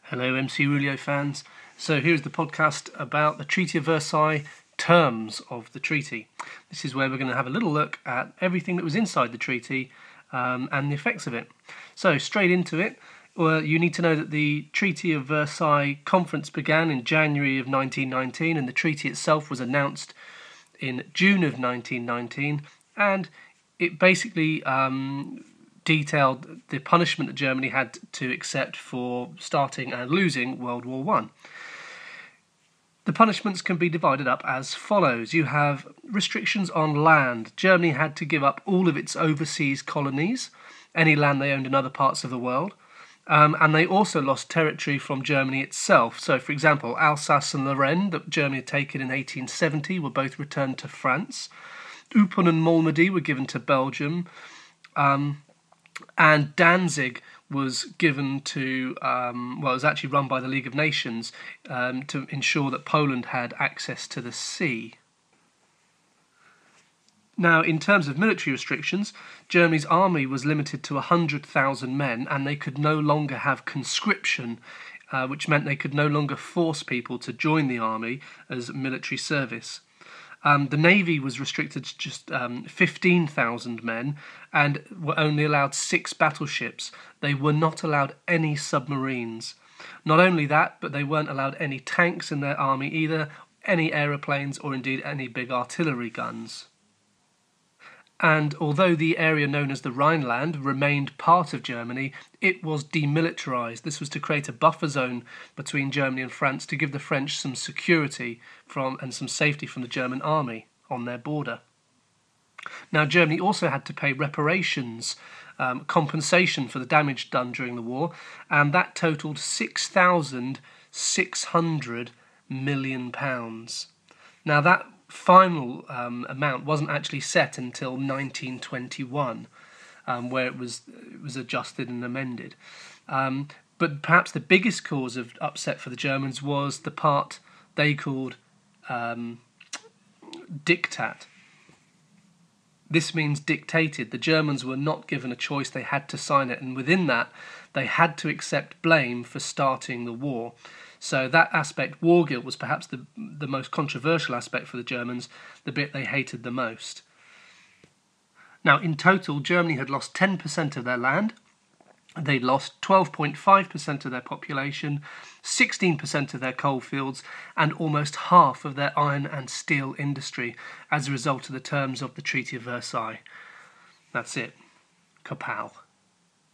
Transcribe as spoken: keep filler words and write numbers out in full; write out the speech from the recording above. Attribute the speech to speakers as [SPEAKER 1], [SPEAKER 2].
[SPEAKER 1] Hello M C Rulio fans. So here's the podcast about the Treaty of Versailles, terms of the treaty. This is where we're going to have a little look at everything that was inside the treaty um, and the effects of it. So straight into it, well, you need to know that the Treaty of Versailles conference began in January of nineteen nineteen and the treaty itself was announced in June of nineteen nineteen, and it basically um, detailed the punishment that Germany had to accept for starting and losing World War One. The punishments can be divided up as follows. You have restrictions on land. Germany had to give up all of its overseas colonies, any land they owned in other parts of the world, um, and they also lost territory from Germany itself. So, for example, Alsace and Lorraine, that Germany had taken in eighteen seventy, were both returned to France. Eupen and Malmedy were given to Belgium. Um, And Danzig was given to, um, well, it was actually run by the League of Nations um, to ensure that Poland had access to the sea. Now, in terms of military restrictions, Germany's army was limited to one hundred thousand men, and they could no longer have conscription, uh, which meant they could no longer force people to join the army as military service. Um, the Navy was restricted to just um, fifteen thousand men and were only allowed six battleships. They were not allowed any submarines. Not only that, but they weren't allowed any tanks in their army either, any aeroplanes or indeed any big artillery guns. And although the area known as the Rhineland remained part of Germany, it was demilitarised. This was to create a buffer zone between Germany and France to give the French some security from and some safety from the German army on their border. Now, Germany also had to pay reparations, um, compensation for the damage done during the war, and that totalled six thousand six hundred million pounds. Now, that final um, amount wasn't actually set until nineteen twenty-one, um, where it was it was adjusted and amended. Um, but perhaps the biggest cause of upset for the Germans was the part they called um, Diktat. This means dictated. The Germans were not given a choice, they had to sign it, and within that they had to accept blame for starting the war. So that aspect, war guilt, was perhaps the, the most controversial aspect for the Germans, the bit they hated the most. Now, in total, Germany had lost ten percent of their land. They'd lost twelve point five percent of their population, sixteen percent of their coal fields, and almost half of their iron and steel industry as a result of the terms of the Treaty of Versailles. That's it. Kapow.